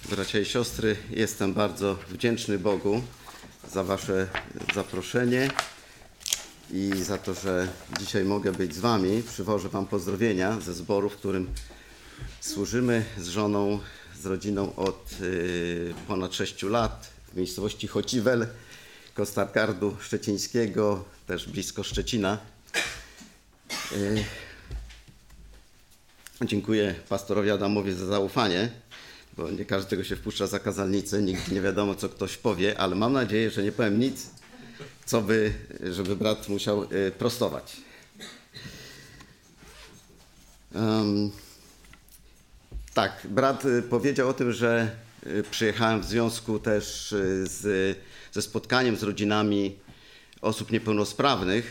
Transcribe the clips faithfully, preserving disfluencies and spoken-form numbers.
Bracia i siostry, jestem bardzo wdzięczny Bogu za wasze zaproszenie i za to, że dzisiaj mogę być z wami. Przywożę wam pozdrowienia ze zboru, w którym służymy z żoną, z rodziną od y, ponad sześciu lat w miejscowości Chociwel, Stargardu Szczecińskiego, też blisko Szczecina. Y, dziękuję pastorowi Adamowi za zaufanie, bo nie każdego się wpuszcza za kazalnicę, nigdy nie wiadomo, co ktoś powie, ale mam nadzieję, że nie powiem nic, co by, żeby brat musiał y, prostować. Um, tak, brat powiedział o tym, że przyjechałem w związku też z, ze spotkaniem z rodzinami osób niepełnosprawnych.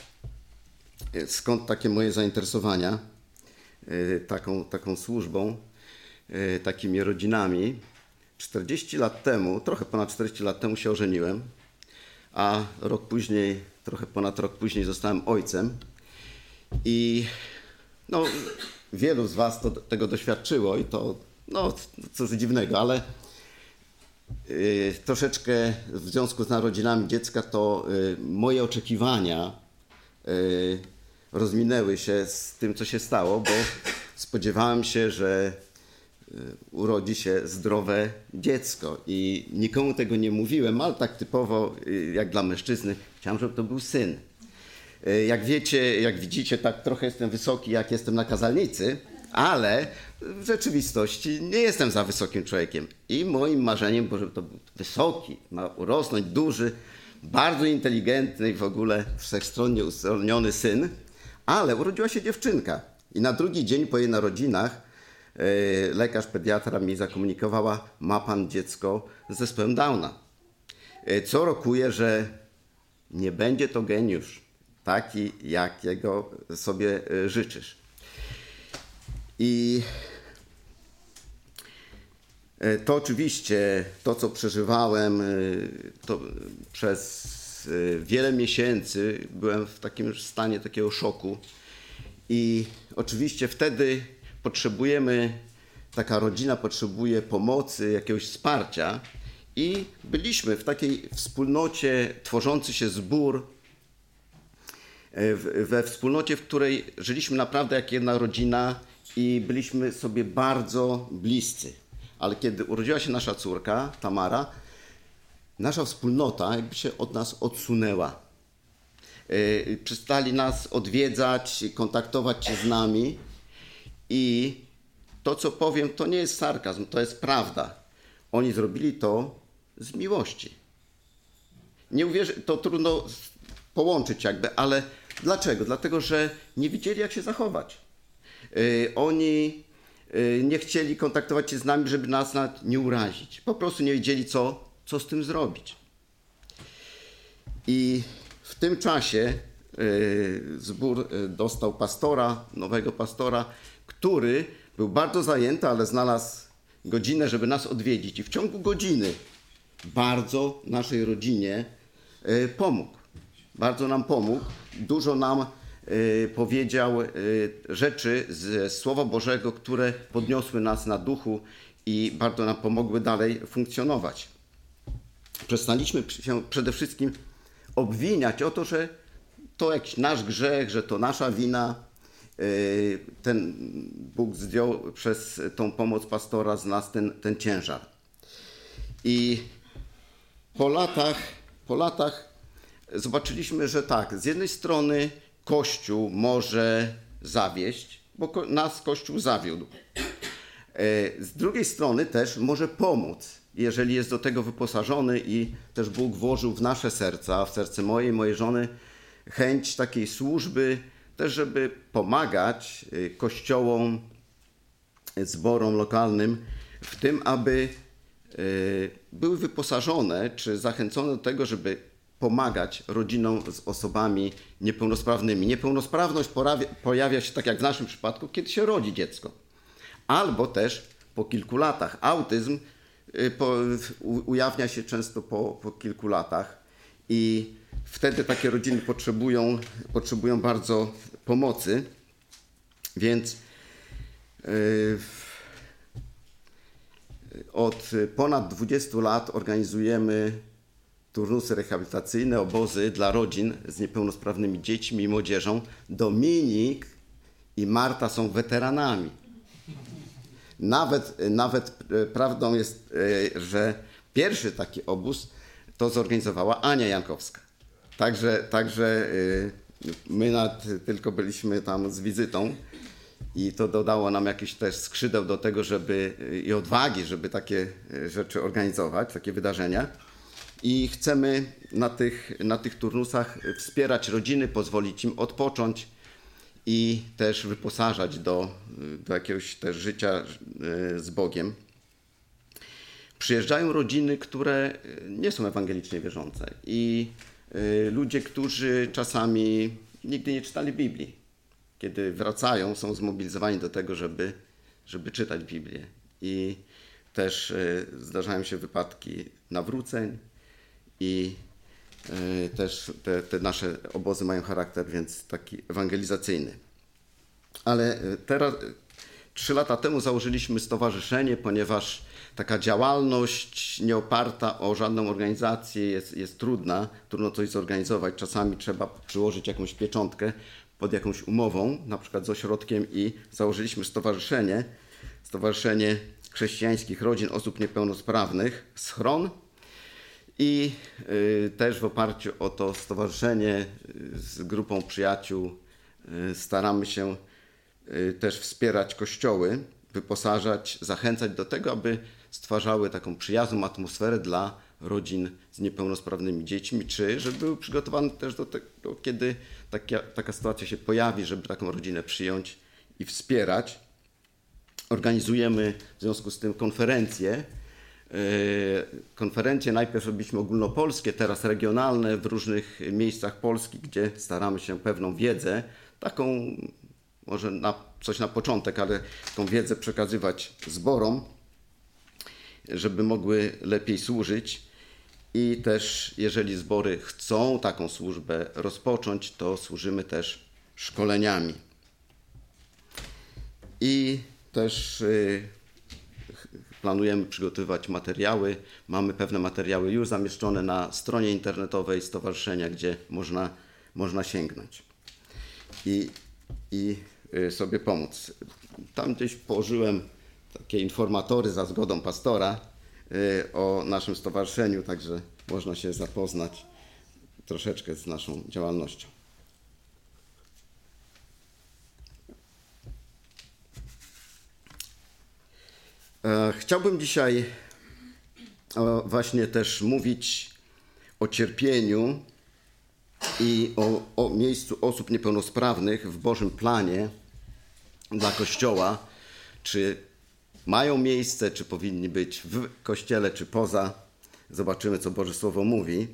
Skąd takie moje zainteresowania taką, taką służbą, takimi rodzinami. czterdzieści lat temu, trochę ponad czterdzieści lat temu się ożeniłem, a rok później, trochę ponad rok później zostałem ojcem. I no, wielu z was to, tego doświadczyło i to, no cóż dziwnego, ale y, troszeczkę w związku z narodzinami dziecka to y, moje oczekiwania y, rozminęły się z tym, co się stało, bo spodziewałem się, że y, urodzi się zdrowe dziecko i nikomu tego nie mówiłem, ale tak typowo y, jak dla mężczyzny chciałem, żeby to był syn. Jak wiecie, jak widzicie, tak trochę jestem wysoki, jak jestem na kazalnicy, ale w rzeczywistości nie jestem za wysokim człowiekiem. I moim marzeniem było, żeby to był wysoki, ma urosnąć, duży, bardzo inteligentny i w ogóle wszechstronnie uzdolniony syn. Ale urodziła się dziewczynka i na drugi dzień po jej narodzinach yy, lekarz pediatra mi zakomunikowała, ma pan dziecko z zespołem Downa. Yy, co rokuje, że nie będzie to geniusz. Taki, jakiego sobie życzysz. I to oczywiście, to co przeżywałem, to przez wiele miesięcy byłem w takim stanie takiego szoku. I oczywiście wtedy potrzebujemy, taka rodzina potrzebuje pomocy, jakiegoś wsparcia. I byliśmy w takiej wspólnocie, tworzący się zbór, we wspólnocie, w której żyliśmy naprawdę jak jedna rodzina i byliśmy sobie bardzo bliscy. Ale kiedy urodziła się nasza córka, Tamara, nasza wspólnota jakby się od nas odsunęła. Przestali nas odwiedzać, kontaktować się z nami i to, co powiem, to nie jest sarkazm, to jest prawda. Oni zrobili to z miłości. Nie uwierzę, to trudno połączyć jakby, ale dlaczego? Dlatego, że nie wiedzieli, jak się zachować. Yy, oni yy, nie chcieli kontaktować się z nami, żeby nas nawet nie urazić. Po prostu nie wiedzieli, co, co z tym zrobić. I w tym czasie yy, zbór dostał pastora, nowego pastora, który był bardzo zajęty, ale znalazł godzinę, żeby nas odwiedzić. I w ciągu godziny bardzo naszej rodzinie yy, pomógł. Bardzo nam pomógł, dużo nam y, powiedział y, rzeczy z Słowa Bożego, które podniosły nas na duchu i bardzo nam pomogły dalej funkcjonować. Przestaliśmy się przede wszystkim obwiniać o to, że to jakiś nasz grzech, że to nasza wina. Y, ten Bóg zdjął przez tą pomoc pastora z nas ten, ten ciężar. I po latach, po latach zobaczyliśmy, że tak, z jednej strony Kościół może zawieść, bo nas Kościół zawiódł. Z drugiej strony też może pomóc, jeżeli jest do tego wyposażony i też Bóg włożył w nasze serca, w serce mojej, mojej żony chęć takiej służby, też żeby pomagać kościołom, zborom lokalnym w tym, aby były wyposażone czy zachęcone do tego, żeby pomagać rodzinom z osobami niepełnosprawnymi. Niepełnosprawność pojawia się, tak jak w naszym przypadku, kiedy się rodzi dziecko. Albo też po kilku latach. Autyzm po, ujawnia się często po, po kilku latach i wtedy takie rodziny potrzebują, potrzebują bardzo pomocy. Więc yy, od ponad dwudziestu lat organizujemy turnusy rehabilitacyjne, obozy dla rodzin z niepełnosprawnymi dziećmi i młodzieżą. Dominik i Marta są weteranami. Nawet, nawet prawdą jest, że pierwszy taki obóz to zorganizowała Ania Jankowska. Także, także my nad, tylko byliśmy tam z wizytą i to dodało nam jakieś też skrzydeł do tego, żeby i odwagi, żeby takie rzeczy organizować, takie wydarzenia. I chcemy na tych, na tych turnusach wspierać rodziny, pozwolić im odpocząć i też wyposażać do, do jakiegoś też życia z Bogiem. Przyjeżdżają rodziny, które nie są ewangelicznie wierzące i ludzie, którzy czasami nigdy nie czytali Biblii. Kiedy wracają, są zmobilizowani do tego, żeby, żeby czytać Biblię. I też zdarzają się wypadki nawróceń i też te, te nasze obozy mają charakter więc taki ewangelizacyjny. Ale teraz, trzy lata temu założyliśmy stowarzyszenie, ponieważ taka działalność nie oparta o żadną organizację jest, jest trudna. Trudno coś zorganizować. Czasami trzeba przyłożyć jakąś pieczątkę pod jakąś umową, na przykład z ośrodkiem, i założyliśmy stowarzyszenie, Stowarzyszenie Chrześcijańskich Rodzin Osób Niepełnosprawnych, Schron. I y, też w oparciu o to stowarzyszenie y, z grupą przyjaciół y, staramy się y, też wspierać kościoły, wyposażać, zachęcać do tego, aby stwarzały taką przyjazną atmosferę dla rodzin z niepełnosprawnymi dziećmi, czy żeby były przygotowane też do tego, kiedy taka, taka sytuacja się pojawi, żeby taką rodzinę przyjąć i wspierać. Organizujemy w związku z tym konferencje. Konferencje najpierw robiliśmy ogólnopolskie, teraz regionalne w różnych miejscach Polski, gdzie staramy się pewną wiedzę, taką może na, coś na początek, ale tą wiedzę przekazywać zborom, żeby mogły lepiej służyć. I też jeżeli zbory chcą taką służbę rozpocząć, to służymy też szkoleniami. I też y, planujemy przygotowywać materiały. Mamy pewne materiały już zamieszczone na stronie internetowej stowarzyszenia, gdzie można, można sięgnąć i, i sobie pomóc. Tam gdzieś położyłem takie informatory za zgodą pastora o naszym stowarzyszeniu, także można się zapoznać troszeczkę z naszą działalnością. Chciałbym dzisiaj właśnie też mówić o cierpieniu i o, o miejscu osób niepełnosprawnych w Bożym planie dla Kościoła. Czy mają miejsce, czy powinni być w Kościele, czy poza. Zobaczymy, co Boże Słowo mówi.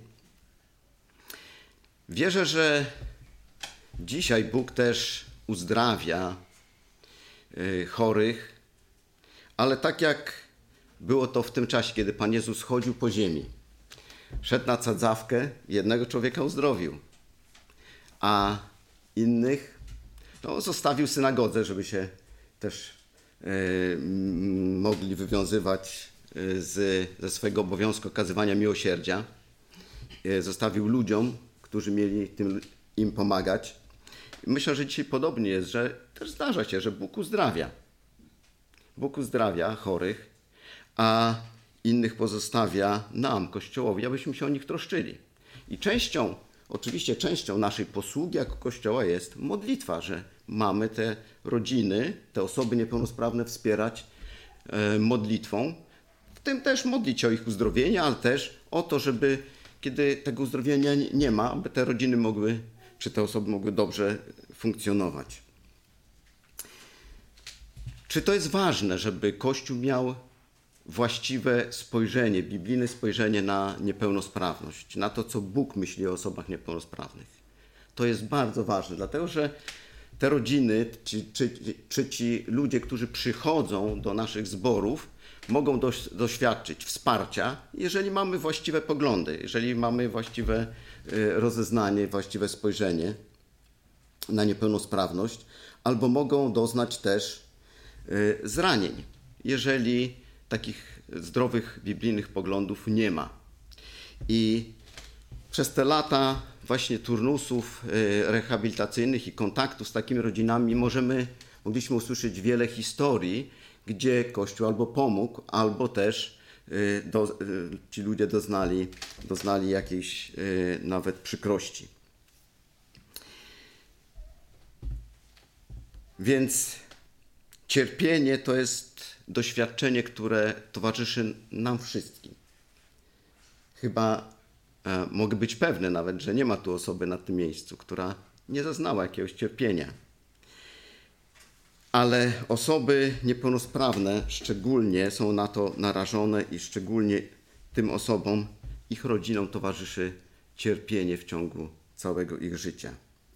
Wierzę, że dzisiaj Bóg też uzdrawia chorych, ale tak jak było to w tym czasie, kiedy Pan Jezus chodził po ziemi. Szedł na cadzawkę, jednego człowieka uzdrowił, a innych no, zostawił w synagodze, żeby się też y, mogli wywiązywać z, ze swojego obowiązku okazywania miłosierdzia. Y, zostawił ludziom, którzy mieli tym, im pomagać. Myślę, że dzisiaj podobnie jest, że też zdarza się, że Bóg uzdrawia. Bóg uzdrawia chorych, a innych pozostawia nam, Kościołowi, abyśmy się o nich troszczyli. I częścią, oczywiście częścią naszej posługi jako Kościoła jest modlitwa, że mamy te rodziny, te osoby niepełnosprawne wspierać e, modlitwą. W tym też modlić się o ich uzdrowienie, ale też o to, żeby kiedy tego uzdrowienia nie ma, aby te rodziny mogły, czy te osoby mogły dobrze funkcjonować. Czy to jest ważne, żeby Kościół miał właściwe spojrzenie, biblijne spojrzenie na niepełnosprawność, na to, co Bóg myśli o osobach niepełnosprawnych? To jest bardzo ważne, dlatego że te rodziny, czy, czy, czy ci ludzie, którzy przychodzą do naszych zborów, mogą doś, doświadczyć wsparcia, jeżeli mamy właściwe poglądy, jeżeli mamy właściwe rozeznanie, właściwe spojrzenie na niepełnosprawność, albo mogą doznać też zranień, jeżeli takich zdrowych biblijnych poglądów nie ma. I przez te lata właśnie turnusów rehabilitacyjnych i kontaktów z takimi rodzinami możemy, mogliśmy usłyszeć wiele historii, gdzie Kościół albo pomógł, albo też do, ci ludzie doznali, doznali jakiejś nawet przykrości. Więc cierpienie to jest doświadczenie, które towarzyszy nam wszystkim. Chyba e, mogę być pewny nawet, że nie ma tu osoby na tym miejscu, która nie zaznała jakiegoś cierpienia. Ale osoby niepełnosprawne szczególnie są na to narażone i szczególnie tym osobom, ich rodzinom towarzyszy cierpienie w ciągu całego ich życia.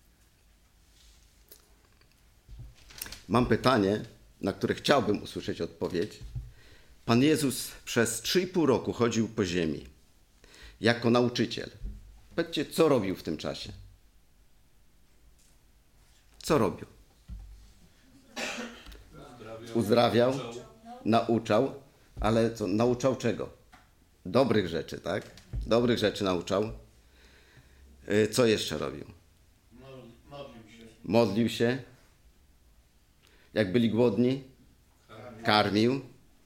Mam pytanie, na które chciałbym usłyszeć odpowiedź. Pan Jezus przez trzy i pół roku chodził po ziemi jako nauczyciel. Powiedzcie, co robił w tym czasie? Co robił? Uzdrawiał, nauczał, ale co, nauczał czego? Dobrych rzeczy, tak? Dobrych rzeczy nauczał. Co jeszcze robił? Modlił się. Modlił się. Jak byli głodni? Karmił.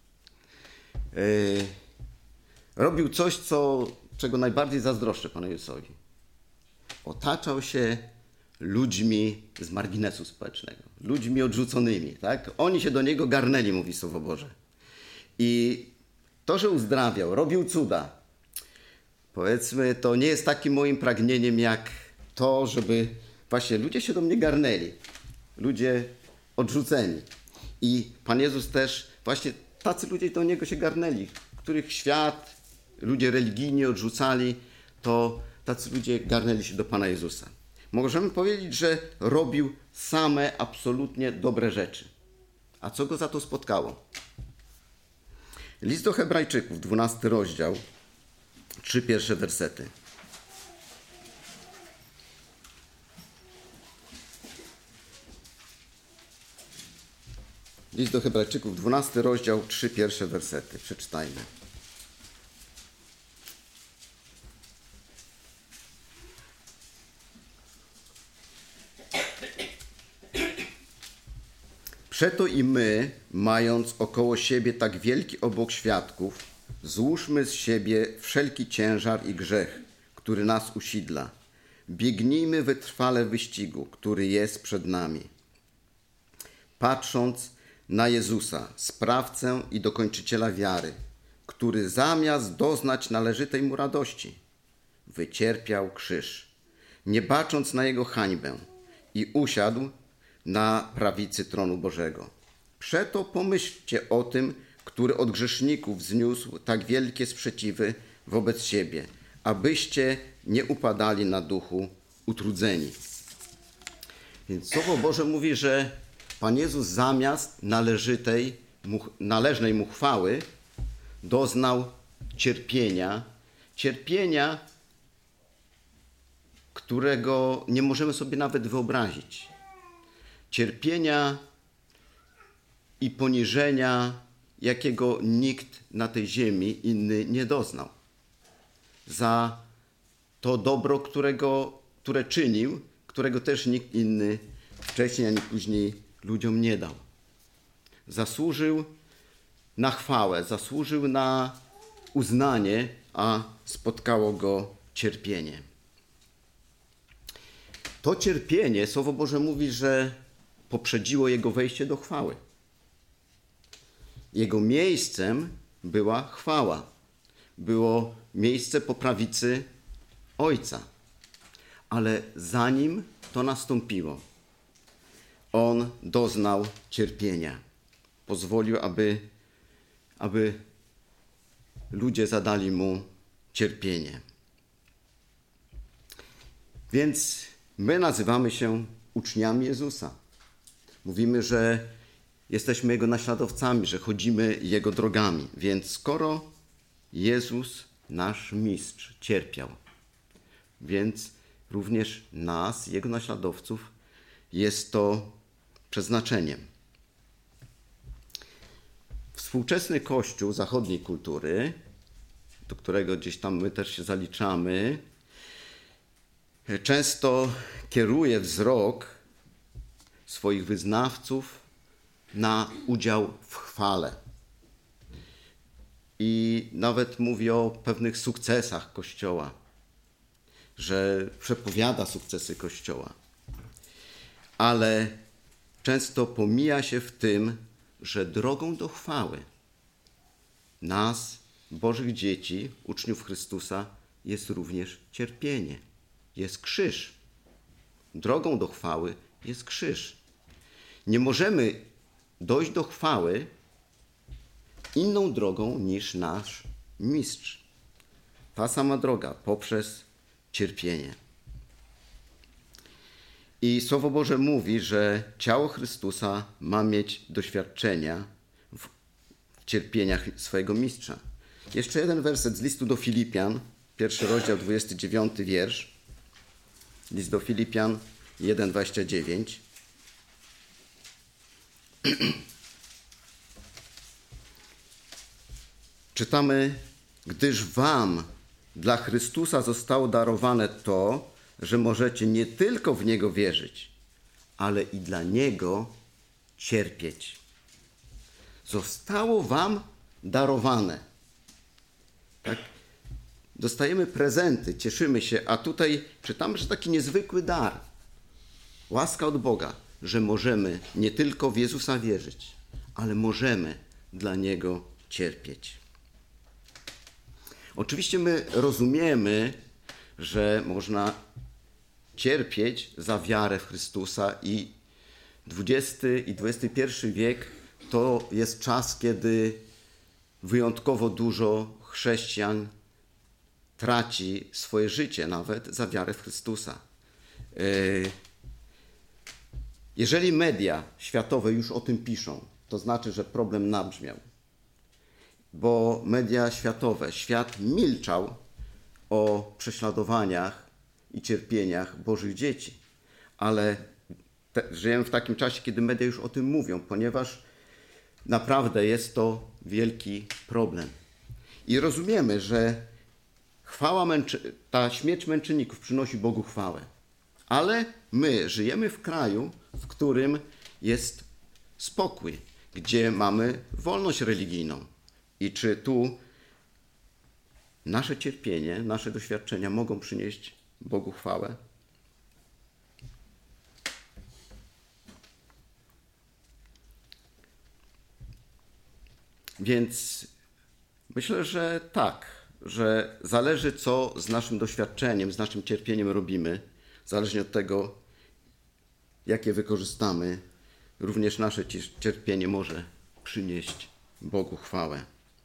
Yy, robił coś, co, czego najbardziej zazdroszczę Panu Jezusowi. Otaczał się ludźmi z marginesu społecznego. Ludźmi odrzuconymi. Tak? Oni się do Niego garnęli, mówi Słowo Boże. I to, że uzdrawiał, robił cuda, powiedzmy, to nie jest takim moim pragnieniem, jak to, żeby właśnie ludzie się do mnie garnęli. Ludzie odrzuceni. I Pan Jezus też, właśnie tacy ludzie do Niego się garnęli, których świat, ludzie religijnie odrzucali, to tacy ludzie garnęli się do Pana Jezusa. Możemy powiedzieć, że robił same absolutnie dobre rzeczy. A co Go za to spotkało? List do Hebrajczyków, dwunasty rozdział, trzy pierwsze wersety. List do Hebrajczyków, dwunasty rozdział, trzy pierwsze wersety. Przeczytajmy. Przeto i my, mając około siebie tak wielki obłok świadków, złóżmy z siebie wszelki ciężar i grzech, który nas usidla. Biegnijmy wytrwale w wyścigu, który jest przed nami. Patrząc na Jezusa, sprawcę i dokończyciela wiary, który zamiast doznać należytej mu radości, wycierpiał krzyż, nie bacząc na jego hańbę, i usiadł na prawicy tronu Bożego. Przeto pomyślcie o tym, który od grzeszników zniósł tak wielkie sprzeciwy wobec siebie, abyście nie upadali na duchu utrudzeni. Więc Słowo Boże mówi, że Pan Jezus zamiast należytej, należnej mu chwały doznał cierpienia, cierpienia, którego nie możemy sobie nawet wyobrazić. Cierpienia i poniżenia, jakiego nikt na tej ziemi inny nie doznał. Za to dobro, którego, które czynił, którego też nikt inny wcześniej ani później ludziom nie dał. Zasłużył na chwałę, zasłużył na uznanie, a spotkało go cierpienie. To cierpienie, Słowo Boże mówi, że poprzedziło jego wejście do chwały. Jego miejscem była chwała. Było miejsce po prawicy Ojca. Ale zanim to nastąpiło, On doznał cierpienia. Pozwolił, aby, aby ludzie zadali Mu cierpienie. Więc my nazywamy się uczniami Jezusa. Mówimy, że jesteśmy Jego naśladowcami, że chodzimy Jego drogami. Więc skoro Jezus, nasz mistrz, cierpiał, więc również nas, Jego naśladowców, jest to przeznaczeniem. W współczesny Kościół zachodniej kultury, do którego gdzieś tam my też się zaliczamy, często kieruje wzrok swoich wyznawców na udział w chwale. I nawet mówi o pewnych sukcesach Kościoła, że przepowiada sukcesy Kościoła. Ale często pomija się w tym, że drogą do chwały nas, Bożych dzieci, uczniów Chrystusa, jest również cierpienie, jest krzyż. Drogą do chwały jest krzyż. Nie możemy dojść do chwały inną drogą niż nasz mistrz. Ta sama droga poprzez cierpienie. I Słowo Boże mówi, że ciało Chrystusa ma mieć doświadczenia w cierpieniach swojego mistrza. Jeszcze jeden werset z listu do Filipian, pierwszy rozdział, dwudziesty dziewiąty wiersz. List do Filipian jeden, dwadzieścia dziewięć. Czytamy, gdyż wam dla Chrystusa zostało darowane to, że możecie nie tylko w Niego wierzyć, ale i dla Niego cierpieć. Zostało wam darowane. Tak? Dostajemy prezenty, cieszymy się, a tutaj czytamy, że taki niezwykły dar, łaska od Boga, że możemy nie tylko w Jezusa wierzyć, ale możemy dla Niego cierpieć. Oczywiście my rozumiemy, że można cierpieć za wiarę w Chrystusa i dwudziesty i dwudziesty pierwszy wiek to jest czas, kiedy wyjątkowo dużo chrześcijan traci swoje życie nawet za wiarę w Chrystusa. Jeżeli media światowe już o tym piszą, to znaczy, że problem nabrzmiał. Bo media światowe, świat milczał o prześladowaniach i cierpieniach Bożych dzieci. Ale te, żyjemy w takim czasie, kiedy media już o tym mówią, ponieważ naprawdę jest to wielki problem. I rozumiemy, że chwała męczy... ta śmierć męczenników przynosi Bogu chwałę. Ale my żyjemy w kraju, w którym jest spokój, gdzie mamy wolność religijną. I czy tu nasze cierpienie, nasze doświadczenia mogą przynieść Bogu chwałę? Więc myślę, że tak, że zależy, co z naszym doświadczeniem, z naszym cierpieniem robimy, zależnie od tego, jakie wykorzystamy, również nasze cierpienie może przynieść Bogu chwałę.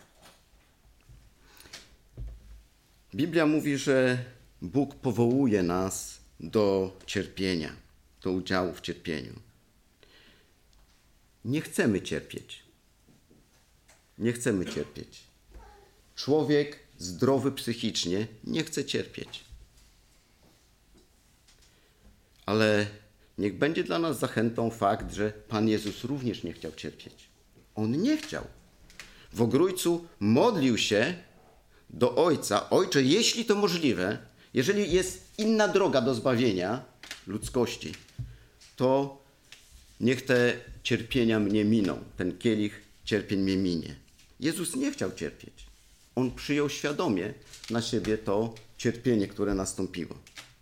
Biblia mówi, że Bóg powołuje nas do cierpienia, do udziału w cierpieniu. Nie chcemy cierpieć. Nie chcemy cierpieć. Człowiek zdrowy psychicznie nie chce cierpieć. Ale niech będzie dla nas zachętą fakt, że Pan Jezus również nie chciał cierpieć. On nie chciał. W Ogrójcu modlił się do Ojca: Ojcze, jeśli to możliwe, jeżeli jest inna droga do zbawienia ludzkości, to niech te cierpienia mnie miną, ten kielich cierpień mnie minie. Jezus nie chciał cierpieć. On przyjął świadomie na siebie to cierpienie, które nastąpiło.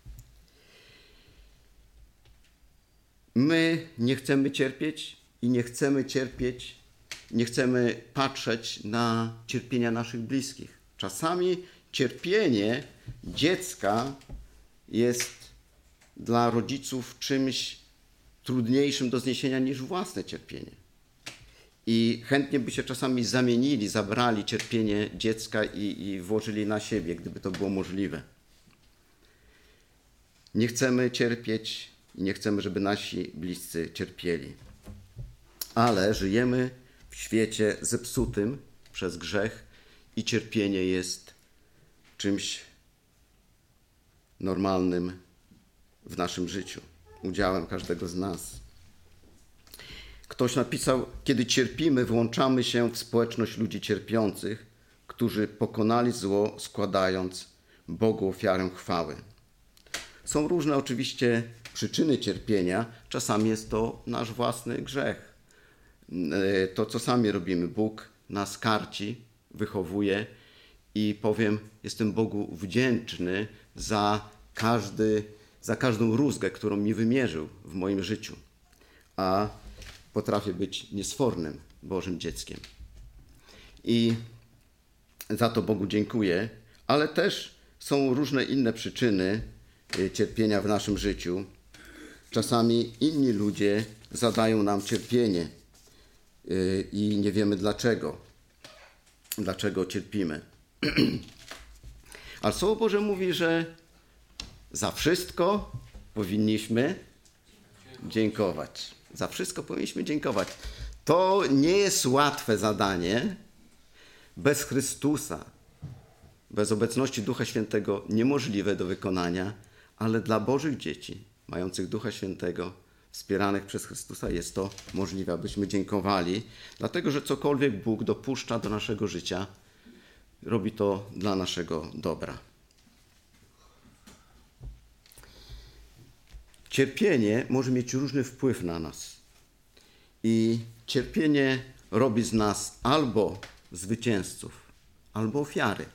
My nie chcemy cierpieć i nie chcemy cierpieć, nie chcemy patrzeć na cierpienia naszych bliskich. Czasami cierpienie dziecka jest dla rodziców czymś trudniejszym do zniesienia niż własne cierpienie. I chętnie by się czasami zamienili, zabrali cierpienie dziecka i, i włożyli na siebie, gdyby to było możliwe. Nie chcemy cierpieć i nie chcemy, żeby nasi bliscy cierpieli. Ale żyjemy w świecie zepsutym przez grzech i cierpienie jest czymś normalnym w naszym życiu, udziałem każdego z nas. Ktoś napisał, kiedy cierpimy, włączamy się w społeczność ludzi cierpiących, którzy pokonali zło, składając Bogu ofiarę chwały. Są różne oczywiście przyczyny cierpienia. Czasami jest to nasz własny grzech. To, co sami robimy. Bóg nas karci, wychowuje i powiem, jestem Bogu wdzięczny za, każdy, za każdą rózgę, którą mi wymierzył w moim życiu. A potrafię być niesfornym Bożym dzieckiem. I za to Bogu dziękuję, ale też są różne inne przyczyny cierpienia w naszym życiu. Czasami inni ludzie zadają nam cierpienie i nie wiemy dlaczego. Dlaczego cierpimy. Ale Słowo Boże mówi, że za wszystko powinniśmy dziękować. Za wszystko powinniśmy dziękować. To nie jest łatwe zadanie. Bez Chrystusa, bez obecności Ducha Świętego niemożliwe do wykonania, ale dla Bożych dzieci, mających Ducha Świętego, wspieranych przez Chrystusa, jest to możliwe, abyśmy dziękowali, dlatego że cokolwiek Bóg dopuszcza do naszego życia, robi to dla naszego dobra. Cierpienie może mieć różny wpływ na nas i cierpienie robi z nas albo zwycięzców, albo ofiary.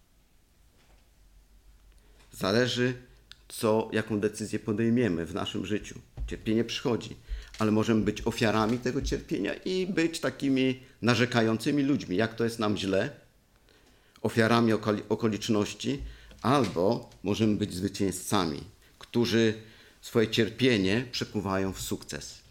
Zależy, co, jaką decyzję podejmiemy w naszym życiu. Cierpienie przychodzi, ale możemy być ofiarami tego cierpienia i być takimi narzekającymi ludźmi, jak to jest nam źle, ofiarami okoliczności, albo możemy być zwycięzcami, którzy swoje cierpienie przekuwają w sukces.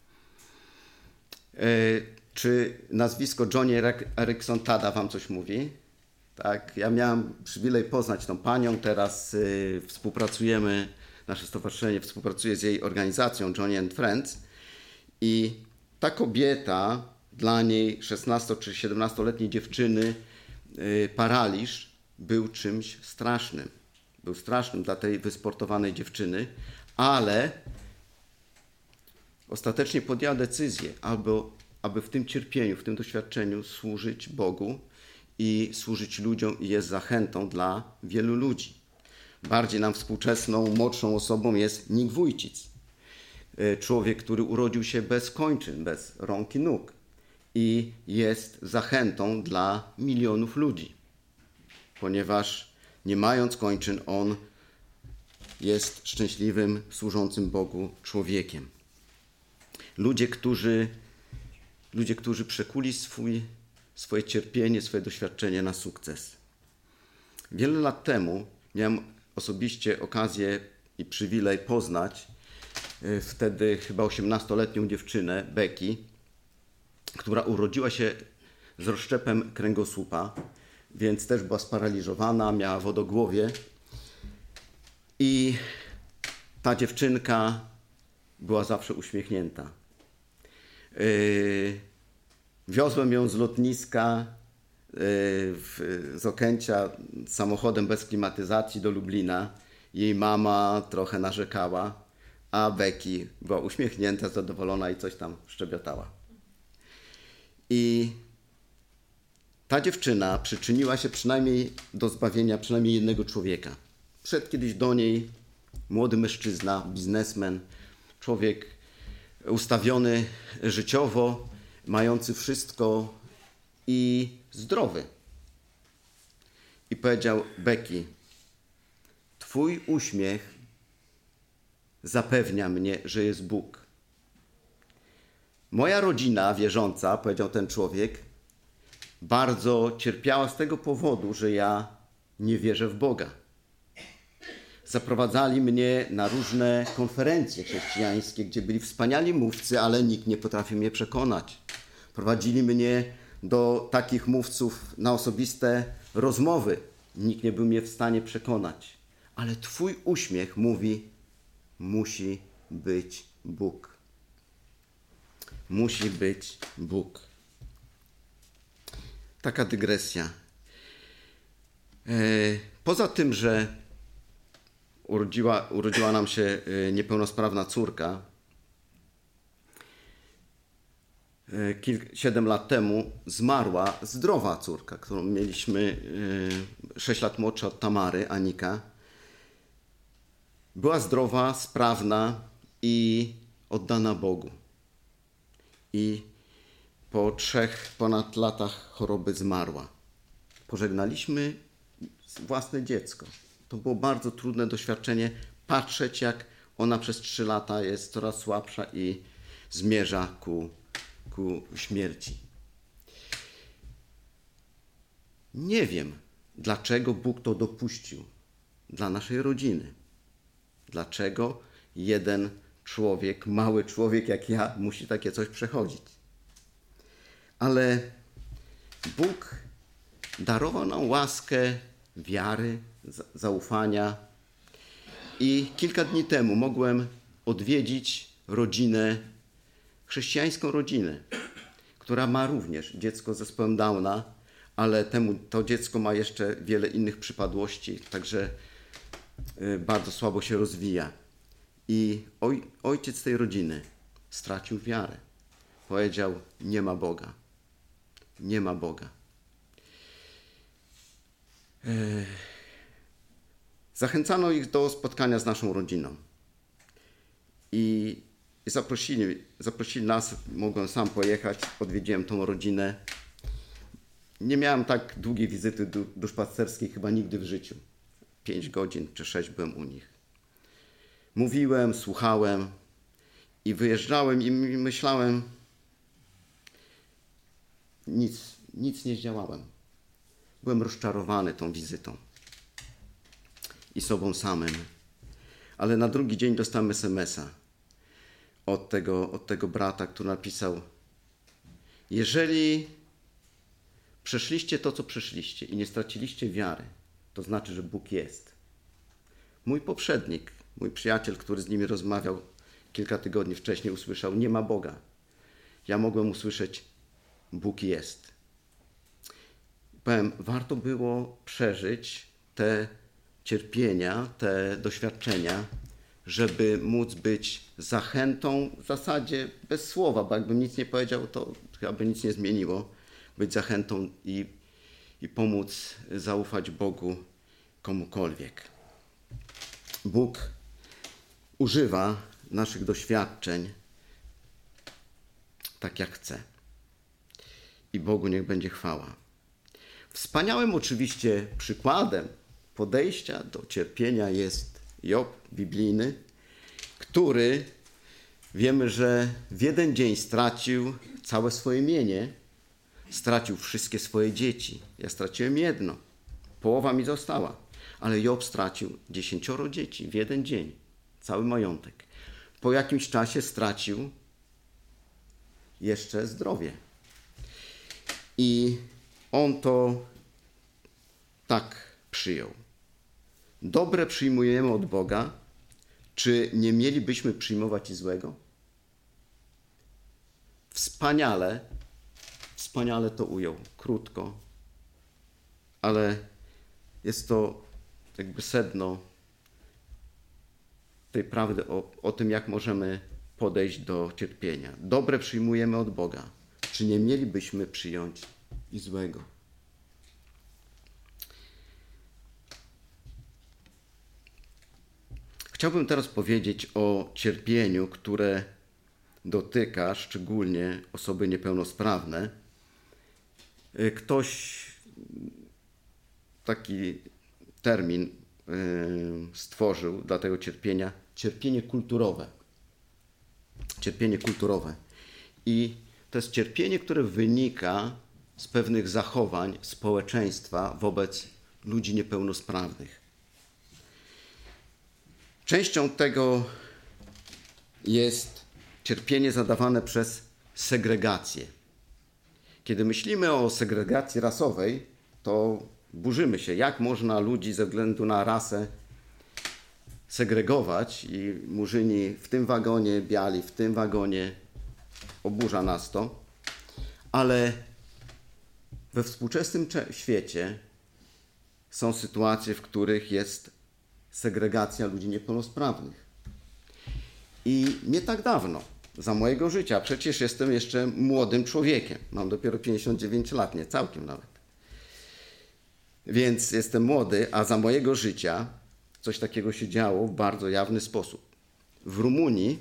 Czy nazwisko Joni Eareckson Tada wam coś mówi? Tak, ja miałem przywilej poznać tą panią, teraz y, współpracujemy, nasze stowarzyszenie współpracuje z jej organizacją Joni and Friends i ta kobieta, dla niej szesnasto czy siedemnastoletniej dziewczyny y, paraliż był czymś strasznym. Był strasznym dla tej wysportowanej dziewczyny, ale ostatecznie podjęła decyzję, aby, aby w tym cierpieniu, w tym doświadczeniu służyć Bogu i służyć ludziom i jest zachętą dla wielu ludzi. Bardziej nam współczesną, młodszą osobą jest Nick Wójcic. Człowiek, który urodził się bez kończyn, bez rąk i nóg i jest zachętą dla milionów ludzi, ponieważ nie mając kończyn, on jest szczęśliwym, służącym Bogu człowiekiem. Ludzie, którzy, ludzie, którzy przekuli swój, swoje cierpienie, swoje doświadczenie na sukces. Wiele lat temu miałem osobiście okazję i przywilej poznać wtedy chyba osiemnastoletnią dziewczynę, Becky, która urodziła się z rozszczepem kręgosłupa, więc też była sparaliżowana, miała wodogłowie. I ta dziewczynka była zawsze uśmiechnięta. Yy, wiozłem ją z lotniska yy, w, z Okęcia samochodem bez klimatyzacji do Lublina. Jej mama trochę narzekała, a Becky była uśmiechnięta, zadowolona i coś tam szczebiotała. I ta dziewczyna przyczyniła się przynajmniej do zbawienia przynajmniej jednego człowieka. Przyszedł kiedyś do niej młody mężczyzna, biznesmen, człowiek ustawiony życiowo, mający wszystko i zdrowy. I powiedział: Becky, twój uśmiech zapewnia mnie, że jest Bóg. Moja rodzina wierząca, powiedział ten człowiek, bardzo cierpiała z tego powodu, że ja nie wierzę w Boga. Zaprowadzali mnie na różne konferencje chrześcijańskie, gdzie byli wspaniali mówcy, ale nikt nie potrafił mnie przekonać. Prowadzili mnie do takich mówców na osobiste rozmowy. Nikt nie był mnie w stanie przekonać. Ale twój uśmiech mówi, musi być Bóg. Musi być Bóg. Taka dygresja. Poza tym, że urodziła, urodziła nam się niepełnosprawna córka, kilk, siedem lat temu zmarła zdrowa córka, którą mieliśmy sześć lat młodsza od Tamary, Anika. Była zdrowa, sprawna i oddana Bogu. I po trzech ponad latach choroby zmarła. Pożegnaliśmy własne dziecko. To było bardzo trudne doświadczenie, patrzeć jak ona przez trzy lata jest coraz słabsza i zmierza ku, ku śmierci. Nie wiem, dlaczego Bóg to dopuścił dla naszej rodziny. Dlaczego jeden człowiek, mały człowiek jak ja, musi takie coś przechodzić. Ale Bóg darował nam łaskę wiary, zaufania. I kilka dni temu mogłem odwiedzić rodzinę, chrześcijańską rodzinę, która ma również dziecko z zespołem Downa, ale temu, to dziecko ma jeszcze wiele innych przypadłości, także bardzo słabo się rozwija. I oj, ojciec tej rodziny stracił wiarę. Powiedział, nie ma Boga. Nie ma Boga. Zachęcano ich do spotkania z naszą rodziną. I zaprosili, zaprosili nas, mogłem sam pojechać, odwiedziłem tą rodzinę. Nie miałem tak długiej wizyty duszpasterskiej chyba nigdy w życiu. Pięć godzin czy sześć byłem u nich. Mówiłem, słuchałem i wyjeżdżałem i myślałem, nic, nic nie zdziałałem. Byłem rozczarowany tą wizytą i sobą samym. Ale na drugi dzień dostałem es em es a od tego, od tego brata, który napisał: jeżeli przeszliście to, co przeszliście i nie straciliście wiary, to znaczy, że Bóg jest. Mój poprzednik, mój przyjaciel, który z nimi rozmawiał kilka tygodni wcześniej, usłyszał: nie ma Boga. Ja mogłem usłyszeć: Bóg jest. Powiem, warto było przeżyć te cierpienia, te doświadczenia, żeby móc być zachętą, w zasadzie bez słowa, bo jakbym nic nie powiedział, to chyba by nic nie zmieniło, być zachętą i, i pomóc zaufać Bogu komukolwiek. Bóg używa naszych doświadczeń tak jak chce. I Bogu niech będzie chwała. Wspaniałym oczywiście przykładem podejścia do cierpienia jest Job biblijny, który wiemy, że w jeden dzień stracił całe swoje mienie, stracił wszystkie swoje dzieci. Ja straciłem jedno, połowa mi została, ale Job stracił dziesięcioro dzieci w jeden dzień, cały majątek. Po jakimś czasie stracił jeszcze zdrowie. I on to tak przyjął. Dobre przyjmujemy od Boga, czy nie mielibyśmy przyjmować i złego? Wspaniale, wspaniale to ujął, krótko, ale jest to jakby sedno tej prawdy o, o tym, jak możemy podejść do cierpienia. Dobre przyjmujemy od Boga, czy nie mielibyśmy przyjąć i złego? Chciałbym teraz powiedzieć o cierpieniu, które dotyka szczególnie osoby niepełnosprawne. Ktoś taki termin stworzył dla tego cierpienia: cierpienie kulturowe. Cierpienie kulturowe. I to jest cierpienie, które wynika z pewnych zachowań społeczeństwa wobec ludzi niepełnosprawnych. Częścią tego jest cierpienie zadawane przez segregację. Kiedy myślimy o segregacji rasowej, to burzymy się, jak można ludzi ze względu na rasę segregować i murzyni w tym wagonie, biali w tym wagonie. Oburza nas to. Ale we współczesnym świecie są sytuacje, w których jest segregacja ludzi niepełnosprawnych. I nie tak dawno za mojego życia. Przecież jestem jeszcze młodym człowiekiem. Mam dopiero pięćdziesiąt dziewięć lat, nie całkiem nawet. Więc jestem młody, a za mojego życia coś takiego się działo w bardzo jawny sposób. W Rumunii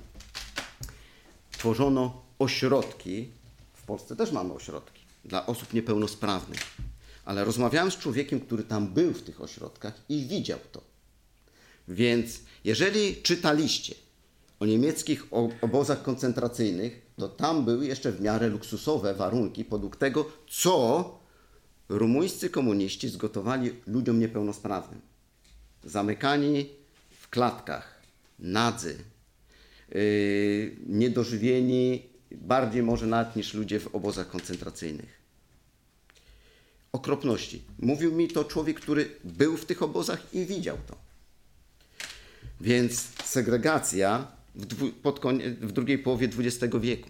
tworzono ośrodki, w Polsce też mamy ośrodki, dla osób niepełnosprawnych. Ale rozmawiałem z człowiekiem, który tam był w tych ośrodkach i widział to. Więc jeżeli czytaliście o niemieckich obozach koncentracyjnych, to tam były jeszcze w miarę luksusowe warunki podług tego, co rumuńscy komuniści zgotowali ludziom niepełnosprawnym. Zamykani w klatkach, nadzy, yy, niedożywieni, bardziej może nawet niż ludzie w obozach koncentracyjnych. Okropności. Mówił mi to człowiek, który był w tych obozach i widział to. Więc segregacja w, dwu, pod konie, w drugiej połowie dwudziestego wieku.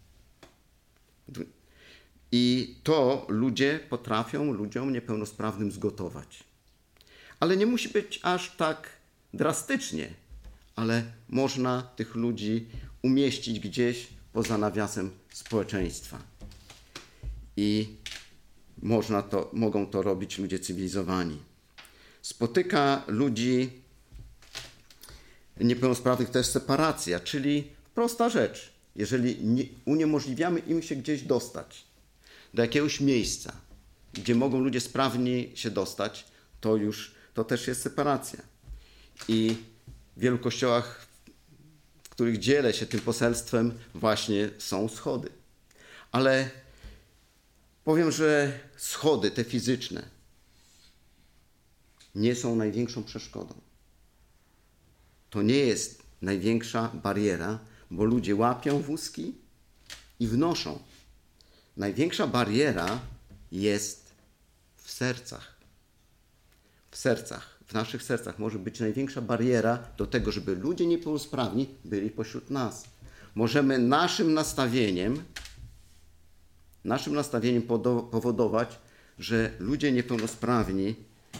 I to ludzie potrafią ludziom niepełnosprawnym zgotować. Ale nie musi być aż tak drastycznie, ale można tych ludzi umieścić gdzieś poza nawiasem społeczeństwa. I można to, mogą to robić ludzie cywilizowani. Spotyka ludzi niepełnosprawnych też separacja, czyli prosta rzecz. Jeżeli nie, uniemożliwiamy im się gdzieś dostać, do jakiegoś miejsca, gdzie mogą ludzie sprawni się dostać, to już to też jest separacja. I w wielu kościołach, w których dzielę się tym poselstwem, właśnie są schody. Ale powiem, że schody te fizyczne nie są największą przeszkodą. To nie jest największa bariera, bo ludzie łapią wózki i wnoszą. Największa bariera jest w sercach. W sercach, w naszych sercach może być największa bariera do tego, żeby ludzie niepełnosprawni byli pośród nas. Możemy naszym nastawieniem, naszym nastawieniem powodować, że ludzie niepełnosprawni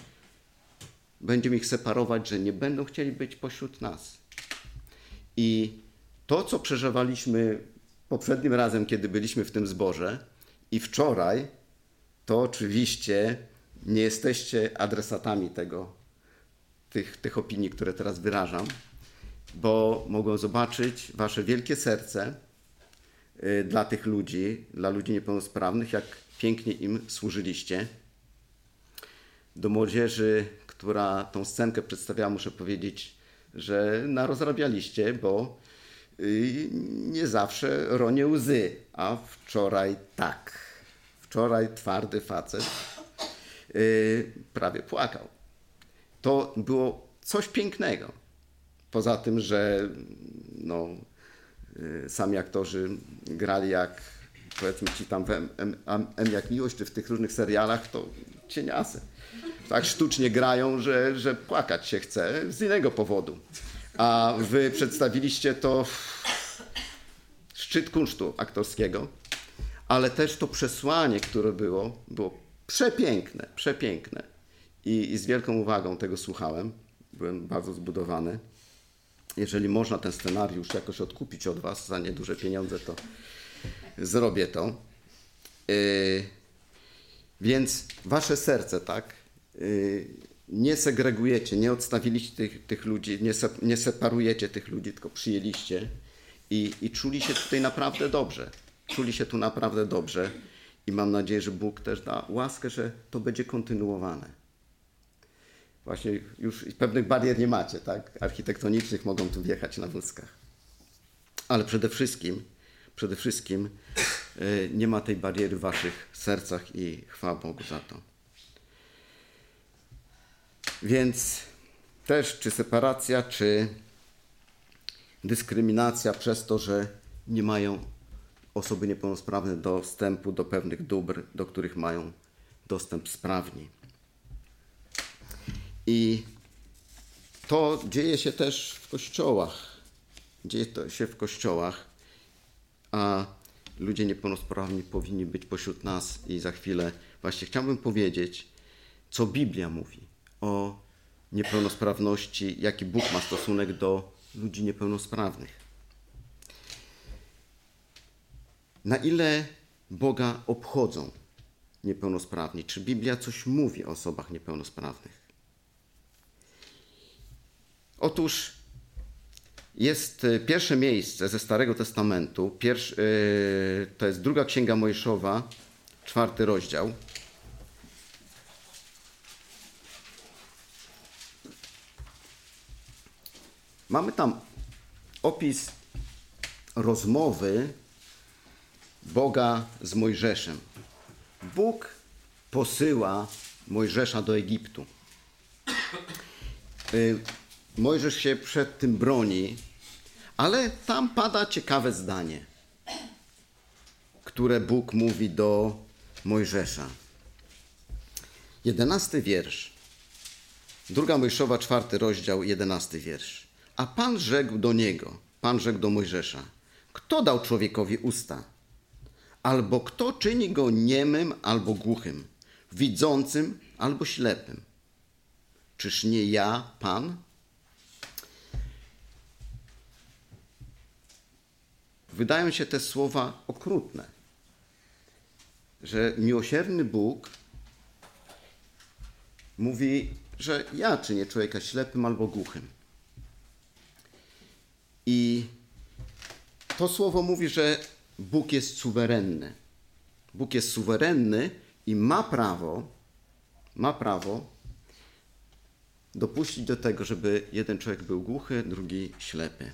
będziemy ich separować, że nie będą chcieli być pośród nas. I to, co przeżywaliśmy poprzednim razem, kiedy byliśmy w tym zborze i wczoraj, to oczywiście nie jesteście adresatami tego, tych, tych opinii, które teraz wyrażam, bo mogą zobaczyć wasze wielkie serce y, dla tych ludzi, dla ludzi niepełnosprawnych, jak pięknie im służyliście. Do młodzieży, która tą scenkę przedstawiała, muszę powiedzieć, że narozrabialiście, bo y, nie zawsze ronie łzy, a wczoraj tak. Wczoraj twardy facet y, prawie płakał. To było coś pięknego. Poza tym, że no, y, sami aktorzy grali jak, powiedzmy ci tam w M, M, M jak Miłość, czy w tych różnych serialach, to cieniasy. Tak sztucznie grają, że, że płakać się chce z innego powodu. A wy przedstawiliście to szczyt kunsztu aktorskiego, ale też to przesłanie, które było, było przepiękne, przepiękne. I, i z wielką uwagą tego słuchałem. Byłem bardzo zbudowany. Jeżeli można ten scenariusz jakoś odkupić od was za nieduże pieniądze, to zrobię to. Yy, więc wasze serce, tak? Yy, nie segregujecie, nie odstawiliście tych, tych ludzi, nie, se, nie separujecie tych ludzi, tylko przyjęliście i, i czuli się tutaj naprawdę dobrze. Czuli się tu naprawdę dobrze i mam nadzieję, że Bóg też da łaskę, że to będzie kontynuowane. Właśnie już pewnych barier nie macie, tak? Architektonicznych, mogą tu wjechać na wózkach. Ale przede wszystkim, przede wszystkim yy, nie ma tej bariery w waszych sercach i chwała Bogu za to. Więc też czy separacja, czy dyskryminacja przez to, że nie mają osoby niepełnosprawne dostępu do pewnych dóbr, do których mają dostęp sprawni. I to dzieje się też w kościołach. Dzieje to się w kościołach, a ludzie niepełnosprawni powinni być pośród nas i za chwilę właśnie chciałbym powiedzieć, co Biblia mówi o niepełnosprawności, jaki Bóg ma stosunek do ludzi niepełnosprawnych. na ile Boga obchodzą niepełnosprawni? Czy Biblia coś mówi o osobach niepełnosprawnych? Otóż jest pierwsze miejsce ze Starego Testamentu, pierwszy, yy, to jest druga Księga Mojżeszowa, czwarty rozdział. Mamy tam opis rozmowy Boga z Mojżeszem. Bóg posyła Mojżesza do Egiptu. Mojżesz się przed tym broni, ale tam pada ciekawe zdanie, które Bóg mówi do Mojżesza. Jedenasty wiersz. Druga Mojżeszowa, czwarty rozdział, jedenasty wiersz. A Pan rzekł do niego, Pan rzekł do Mojżesza: kto dał człowiekowi usta? Albo kto czyni go niemym albo głuchym, widzącym albo ślepym? Czyż nie ja, Pan? Wydają się te słowa okrutne, że miłosierny Bóg mówi, że ja czynię człowieka ślepym albo głuchym. I to słowo mówi, że Bóg jest suwerenny. Bóg jest suwerenny i ma prawo, ma prawo dopuścić do tego, żeby jeden człowiek był głuchy, drugi ślepy.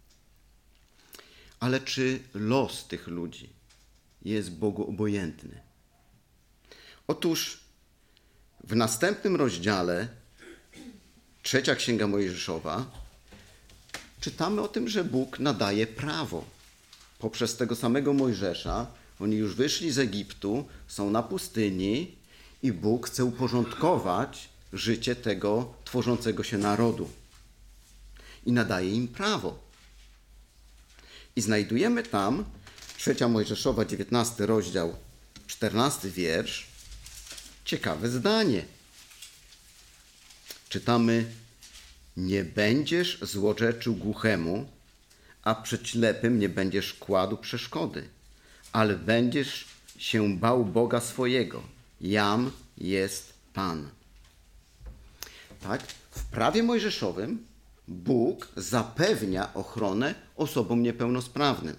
Ale czy los tych ludzi jest Bogu obojętny? Otóż w następnym rozdziale, trzecia Księga Mojżeszowa, czytamy o tym, że Bóg nadaje prawo. Poprzez tego samego Mojżesza, oni już wyszli z Egiptu, są na pustyni i Bóg chce uporządkować życie tego tworzącego się narodu. I nadaje im prawo. I znajdujemy tam, trzecia Mojżeszowa, dziewiętnasty rozdział, czternasty wiersz, ciekawe zdanie. Czytamy: nie będziesz złorzeczył głuchemu, a przed ślepym nie będziesz kładł przeszkody, ale będziesz się bał Boga swojego. Jam jest Pan. Tak? W prawie mojżeszowym Bóg zapewnia ochronę osobom niepełnosprawnym.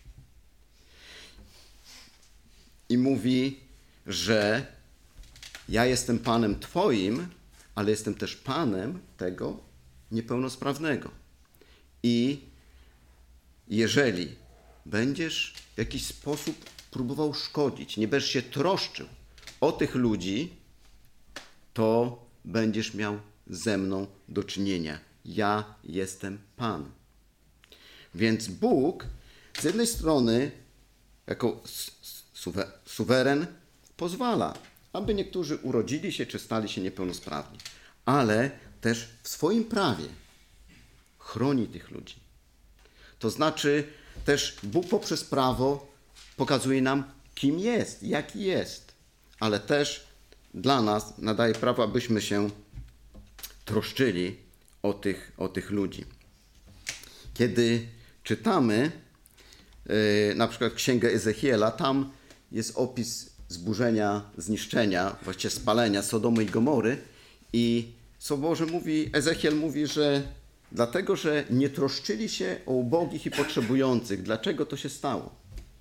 I mówi, że ja jestem Panem Twoim, ale jestem też Panem tego niepełnosprawnego. I jeżeli będziesz w jakiś sposób próbował szkodzić, nie będziesz się troszczył o tych ludzi, to będziesz miał ze mną do czynienia. Ja jestem Pan. Więc Bóg z jednej strony jako suwe- suweren pozwala, aby niektórzy urodzili się czy stali się niepełnosprawni, ale też w swoim prawie chroni tych ludzi. To znaczy też Bóg poprzez prawo pokazuje nam, kim jest, jaki jest, ale też dla nas nadaje prawo, abyśmy się troszczyli o tych, o tych ludzi. Kiedy czytamy yy, na przykład Księgę Ezechiela, tam jest opis zburzenia, zniszczenia, właściwie spalenia Sodomy i Gomory i Słowo Boże mówi, Ezechiel mówi, że dlatego, że nie troszczyli się o ubogich i potrzebujących. Dlaczego to się stało?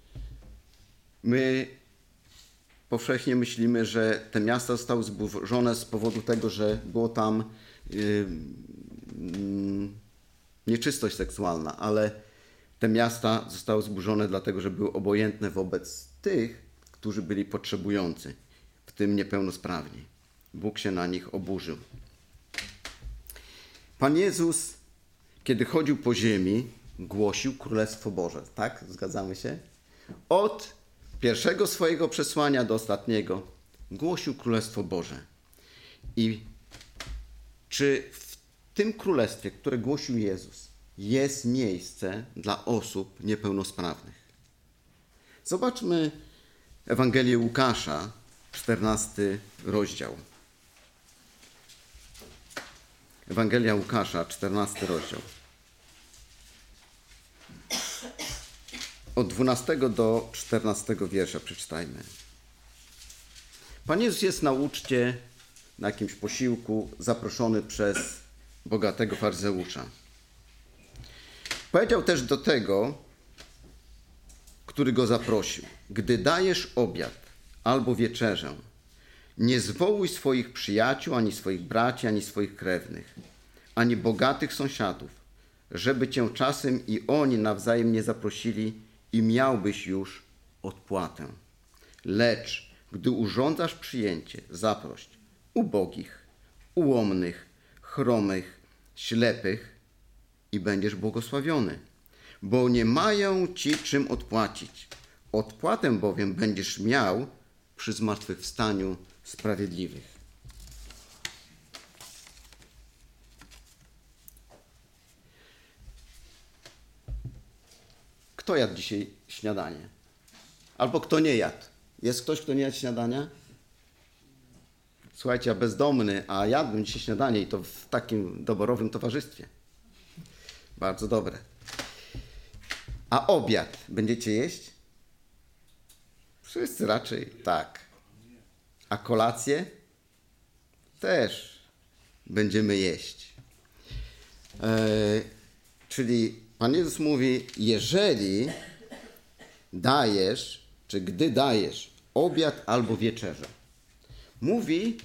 My powszechnie myślimy, że te miasta zostały zburzone z powodu tego, że było tam yy, yy, nieczystość seksualna, ale te miasta zostały zburzone dlatego, że były obojętne wobec tych, którzy byli potrzebujący, w tym niepełnosprawni. Bóg się na nich oburzył. Pan Jezus, kiedy chodził po ziemi, głosił Królestwo Boże. Tak? Zgadzamy się? Od pierwszego swojego przesłania do ostatniego głosił Królestwo Boże. I czy w tym królestwie, które głosił Jezus, jest miejsce dla osób niepełnosprawnych? Zobaczmy Ewangelię Łukasza, czternasty rozdział. Ewangelia Łukasza, czternasty rozdział. od dwunastego do czternastego wiersza przeczytajmy. Pan Jezus jest na uczcie, na jakimś posiłku, zaproszony przez bogatego faryzeusza. Powiedział też do tego, który go zaprosił: gdy dajesz obiad albo wieczerzę, nie zwołuj swoich przyjaciół, ani swoich braci, ani swoich krewnych, ani bogatych sąsiadów, żeby cię czasem i oni nawzajem nie zaprosili i miałbyś już odpłatę. Lecz gdy urządzasz przyjęcie, zaproś ubogich, ułomnych, chromych, ślepych i będziesz błogosławiony, bo nie mają ci czym odpłacić. Odpłatę bowiem będziesz miał przy zmartwychwstaniu sprawiedliwych. Kto jadł dzisiaj śniadanie? Albo kto nie jadł? Jest ktoś, kto nie jadł śniadania? Słuchajcie, ja bezdomny, a jadłem dzisiaj śniadanie i to w takim doborowym towarzystwie. Bardzo dobre. A obiad będziecie jeść? Wszyscy raczej tak. A kolację? Też będziemy jeść. Eee, czyli Pan Jezus mówi, jeżeli dajesz, czy gdy dajesz obiad albo wieczerzę, mówi,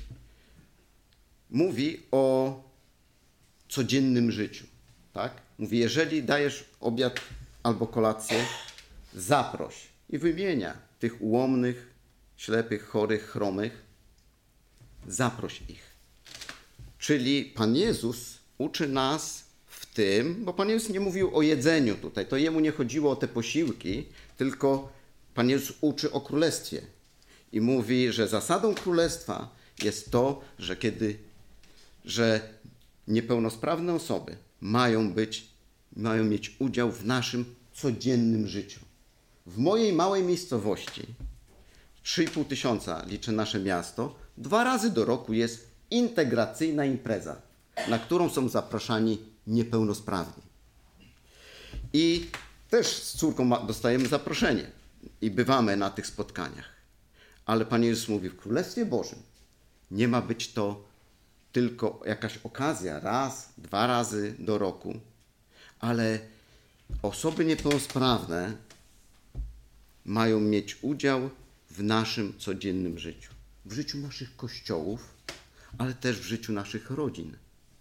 mówi o codziennym życiu. Tak? Mówi, jeżeli dajesz obiad albo kolację, zaproś. I wymienia tych ułomnych, ślepych, chorych, chromych. Zaproś ich. Czyli Pan Jezus uczy nas w tym, bo Pan Jezus nie mówił o jedzeniu tutaj. To jemu nie chodziło o te posiłki, tylko Pan Jezus uczy o królestwie. I mówi, że zasadą królestwa jest to, że kiedy, że niepełnosprawne osoby mają być, mają mieć udział w naszym codziennym życiu. W mojej małej miejscowości, trzy i pół tysiąca liczy nasze miasto, dwa razy do roku jest integracyjna impreza, na którą są zapraszani niepełnosprawni. I też z córką dostajemy zaproszenie i bywamy na tych spotkaniach. Ale Pan Jezus mówi, w Królestwie Bożym nie ma być to tylko jakaś okazja, raz, dwa razy do roku, ale osoby niepełnosprawne mają mieć udział w naszym codziennym życiu. W życiu naszych kościołów, ale też w życiu naszych rodzin.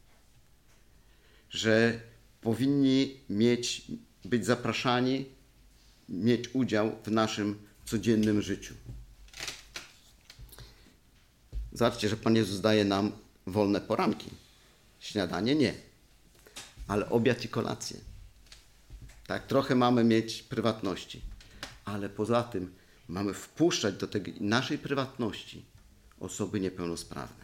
Że powinni mieć, być zapraszani, mieć udział w naszym codziennym życiu. Zobaczcie, że Pan Jezus daje nam wolne poranki. Śniadanie nie, ale obiad i kolację. Tak, trochę mamy mieć prywatności, ale poza tym mamy wpuszczać do tej naszej prywatności osoby niepełnosprawne.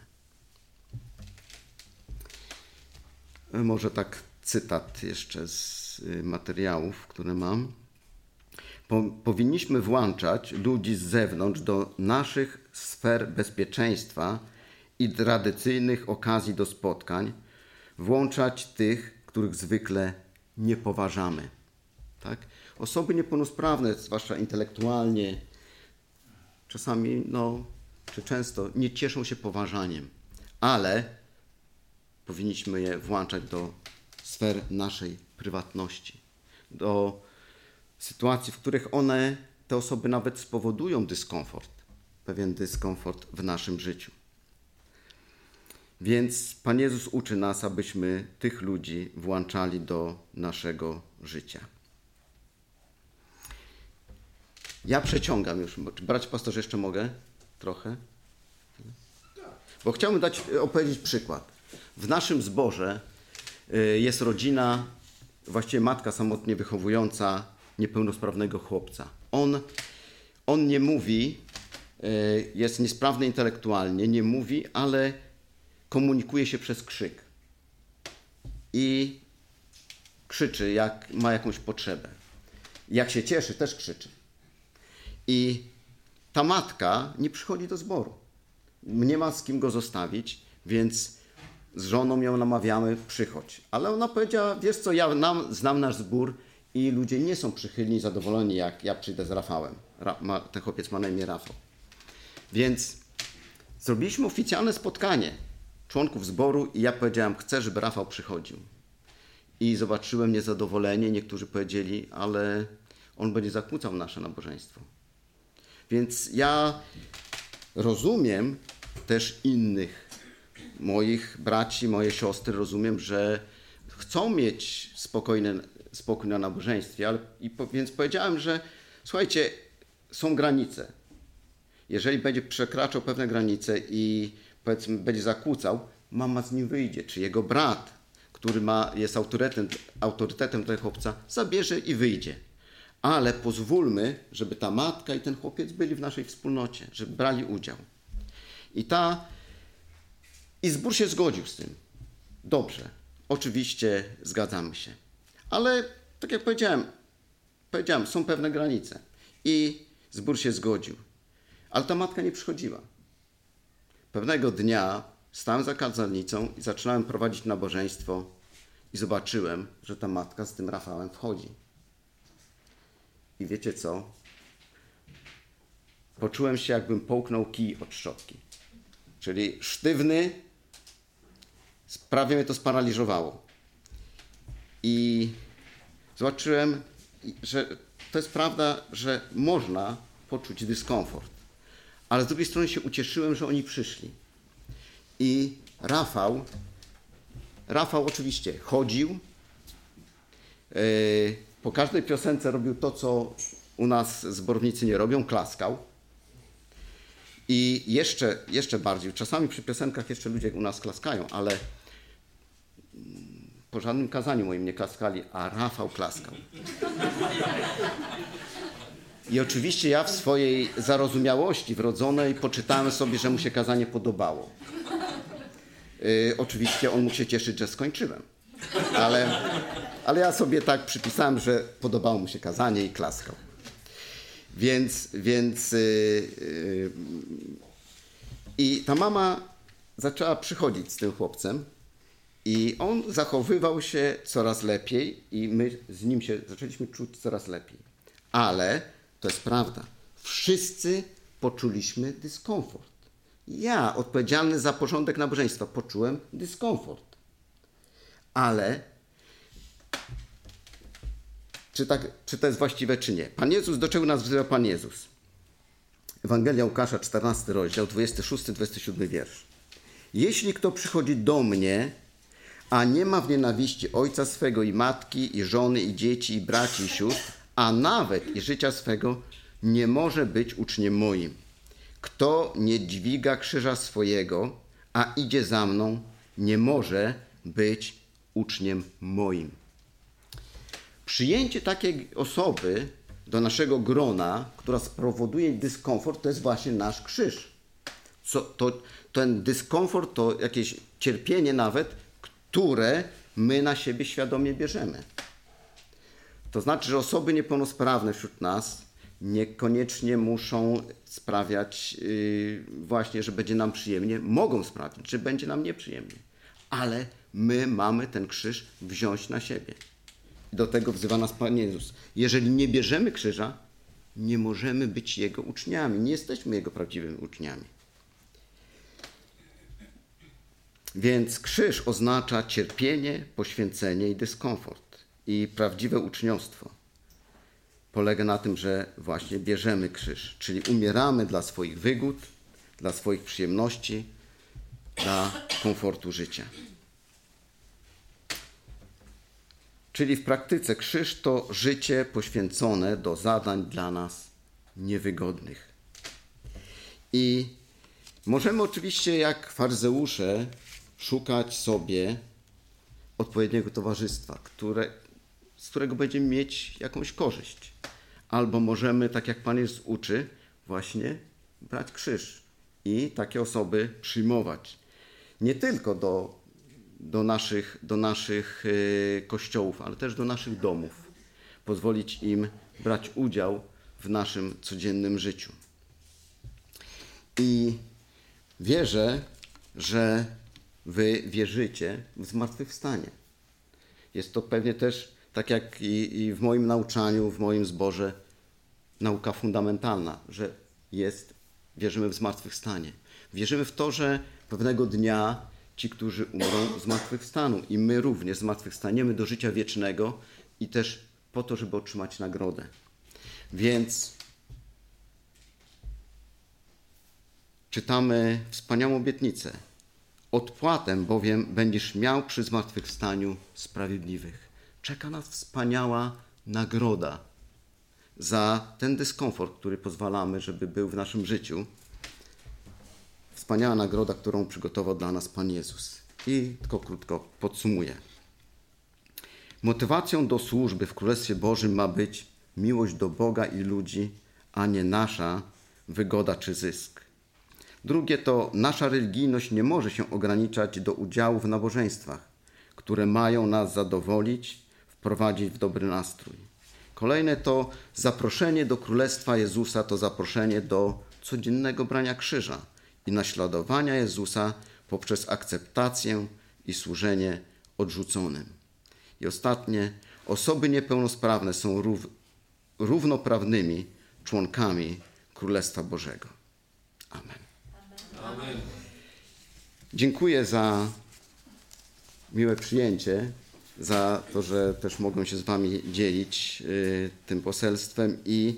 Może tak cytat jeszcze z materiałów, które mam. Po, powinniśmy włączać ludzi z zewnątrz do naszych sfer bezpieczeństwa i tradycyjnych okazji do spotkań, włączać tych, których zwykle nie poważamy. Tak? Osoby niepełnosprawne, zwłaszcza intelektualnie, czasami, no, czy często nie cieszą się poważaniem, ale powinniśmy je włączać do sfer naszej prywatności, do sytuacji, w których one, te osoby nawet spowodują dyskomfort, pewien dyskomfort w naszym życiu. Więc Pan Jezus uczy nas, abyśmy tych ludzi włączali do naszego życia. Ja przeciągam już. Czy bracie pastorze jeszcze mogę? Trochę? Bo chciałbym dać, opowiedzieć przykład. W naszym zborze jest rodzina, właściwie matka samotnie wychowująca niepełnosprawnego chłopca. On, on nie mówi, jest niesprawny intelektualnie, nie mówi, ale komunikuje się przez krzyk. I krzyczy, jak ma jakąś potrzebę. Jak się cieszy, też krzyczy. I ta matka nie przychodzi do zboru. Nie ma z kim go zostawić, więc z żoną ją namawiamy, przychodź. Ale ona powiedziała, wiesz co, ja nam, znam nasz zbór i ludzie nie są przychylni, zadowoleni, jak ja przyjdę z Rafałem. Ra- ma, ten chłopiec ma na imię Rafał. Więc zrobiliśmy oficjalne spotkanie członków zboru i ja powiedziałem, chcę, żeby Rafał przychodził. I zobaczyłem niezadowolenie. Niektórzy powiedzieli, ale on będzie zakłócał nasze nabożeństwo. Więc ja rozumiem też innych moich braci, moje siostry, rozumiem, że chcą mieć spokojne, spokój na nabożeństwie, ale, i po, więc powiedziałem, że słuchajcie, są granice. Jeżeli będzie przekraczał pewne granice i powiedzmy będzie zakłócał, mama z nim wyjdzie, czy jego brat, który ma, jest autorytetem, autorytetem tego chłopca, zabierze i wyjdzie. Ale pozwólmy, żeby ta matka i ten chłopiec byli w naszej wspólnocie, żeby brali udział. I ta i zbór się zgodził z tym. Dobrze, oczywiście zgadzamy się. Ale tak jak powiedziałem, powiedziałem, są pewne granice. I zbór się zgodził. Ale ta matka nie przychodziła. Pewnego dnia stałem za kazalnicą i zaczynałem prowadzić nabożeństwo i zobaczyłem, że ta matka z tym Rafałem wchodzi. I wiecie co? Poczułem się, jakbym połknął kij od szczotki. Czyli sztywny, prawie mnie to sparaliżowało. I zobaczyłem, że to jest prawda, że można poczuć dyskomfort. Ale z drugiej strony się ucieszyłem, że oni przyszli. I Rafał, Rafał oczywiście chodził, yy, po każdej piosence robił to, co u nas zbornicy nie robią, klaskał. I jeszcze, jeszcze bardziej, czasami przy piosenkach jeszcze ludzie u nas klaskają, ale po żadnym kazaniu moim nie klaskali, a Rafał klaskał. I oczywiście ja w swojej zarozumiałości wrodzonej poczytałem sobie, że mu się kazanie podobało. Yy, oczywiście on mógł się cieszyć, że skończyłem. Ale, ale ja sobie tak przypisałem, że podobało mu się kazanie i klaskał. Więc, więc yy, yy, i ta mama zaczęła przychodzić z tym chłopcem i on zachowywał się coraz lepiej i my z nim się zaczęliśmy czuć coraz lepiej. Ale to jest prawda. Wszyscy poczuliśmy dyskomfort. Ja, odpowiedzialny za porządek nabożeństwa, poczułem dyskomfort. Ale czy, tak, czy to jest właściwe, czy nie? Pan Jezus, do czego nas wzywa Pan Jezus? Ewangelia Łukasza, czternasty rozdział, dwudziesty szósty dwudziesty siódmy wiersz. Jeśli kto przychodzi do mnie, a nie ma w nienawiści ojca swego i matki, i żony, i dzieci, i braci, i sióstr, a nawet i życia swego, nie może być uczniem moim. Kto nie dźwiga krzyża swojego, a idzie za mną, nie może być uczniem moim. Przyjęcie takiej osoby do naszego grona, która spowoduje dyskomfort, to jest właśnie nasz krzyż. Co, to, ten dyskomfort to jakieś cierpienie nawet, które my na siebie świadomie bierzemy. To znaczy, że osoby niepełnosprawne wśród nas niekoniecznie muszą sprawiać yy, właśnie, że będzie nam przyjemnie. Mogą sprawić, że będzie nam nieprzyjemnie. Ale my mamy ten krzyż wziąć na siebie. Do tego wzywa nas Pan Jezus. Jeżeli nie bierzemy krzyża, nie możemy być Jego uczniami. Nie jesteśmy Jego prawdziwymi uczniami. Więc krzyż oznacza cierpienie, poświęcenie i dyskomfort. I prawdziwe uczniostwo polega na tym, że właśnie bierzemy krzyż, czyli umieramy dla swoich wygód, dla swoich przyjemności, dla komfortu życia. Czyli w praktyce krzyż to życie poświęcone do zadań dla nas niewygodnych. I możemy oczywiście jak faryzeusze szukać sobie odpowiedniego towarzystwa, które, z którego będziemy mieć jakąś korzyść. Albo możemy, tak jak Pan Jezus uczy, właśnie brać krzyż i takie osoby przyjmować. Nie tylko do, do naszych, do naszych yy, kościołów, ale też do naszych domów. Pozwolić im brać udział w naszym codziennym życiu. I wierzę, że wy wierzycie w zmartwychwstanie. Jest to pewnie też tak jak i, i w moim nauczaniu, w moim zborze, nauka fundamentalna, że jest, wierzymy w zmartwychwstanie. Wierzymy w to, że pewnego dnia ci, którzy umrą, zmartwychwstaną i my również zmartwychwstaniemy do życia wiecznego i też po to, żeby otrzymać nagrodę. Więc czytamy wspaniałą obietnicę. Odpłatę bowiem będziesz miał przy zmartwychwstaniu sprawiedliwych. Czeka nas wspaniała nagroda za ten dyskomfort, który pozwalamy, żeby był w naszym życiu. Wspaniała nagroda, którą przygotował dla nas Pan Jezus. I tylko krótko podsumuję. Motywacją do służby w Królestwie Bożym ma być miłość do Boga i ludzi, a nie nasza wygoda czy zysk. Drugie to nasza religijność nie może się ograniczać do udziału w nabożeństwach, które mają nas zadowolić, wprowadzić w dobry nastrój. Kolejne to zaproszenie do Królestwa Jezusa, to zaproszenie do codziennego brania krzyża i naśladowania Jezusa poprzez akceptację i służenie odrzuconym. I ostatnie, osoby niepełnosprawne są rów, równoprawnymi członkami Królestwa Bożego. Amen. Amen. Dziękuję za miłe przyjęcie, za to, że też mogę się z wami dzielić y, tym poselstwem i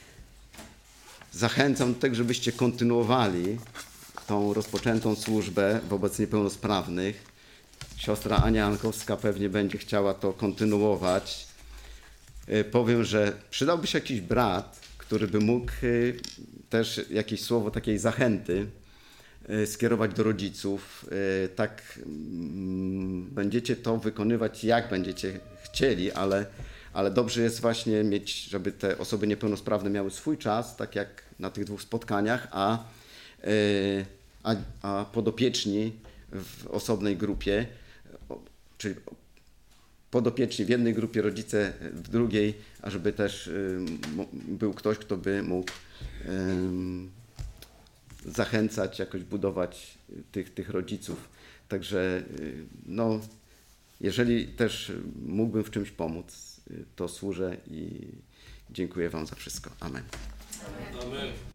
zachęcam do tego, żebyście kontynuowali tą rozpoczętą służbę wobec niepełnosprawnych. Siostra Ania Ankowska pewnie będzie chciała to kontynuować. Y, powiem, że przydałby się jakiś brat, który by mógł y, też jakieś słowo takiej zachęty skierować do rodziców. Tak będziecie to wykonywać, jak będziecie chcieli, ale, ale dobrze jest właśnie mieć, żeby te osoby niepełnosprawne miały swój czas, tak jak na tych dwóch spotkaniach, a, a, a podopieczni w osobnej grupie, czyli podopieczni w jednej grupie, rodzice w drugiej, a żeby też był ktoś, kto by mógł zachęcać, jakoś budować tych, tych rodziców. Także no, jeżeli też mógłbym w czymś pomóc, to służę i dziękuję wam za wszystko. Amen. Amen.